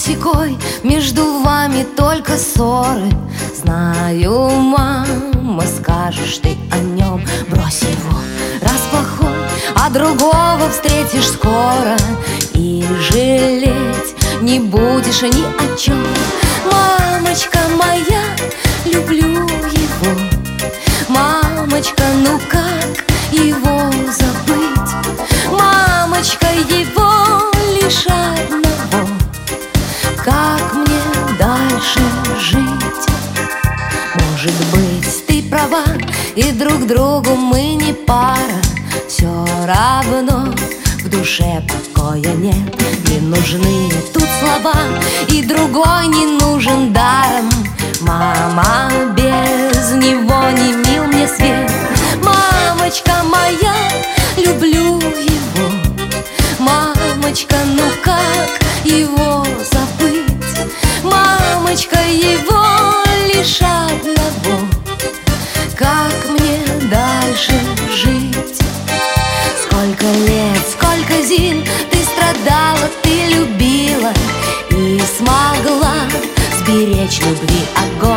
босикой, между вами только ссоры. Знаю, мама, скажешь ты о нем, брось его, раз плохой, а другого встретишь скоро, и жалеть не будешь ни о чем. Мамочка моя, люблю его. Мамочка, ну как его забыть? Мамочка, его лишь одного. Как мне дальше жить? Может быть, ты права, и друг другу мы не пара. Все равно в душе покоя нет. Не нужны тут слова, и другой не нужен даром. Мама, без него не мил мне свет. Мамочка моя, люблю его. Мамочка, ну как его забыть? Мамочка, его лишь одного. Как мне дальше жить? Сколько лет, сколько зим ты страдала, ты любила и смогла сберечь любви огонь.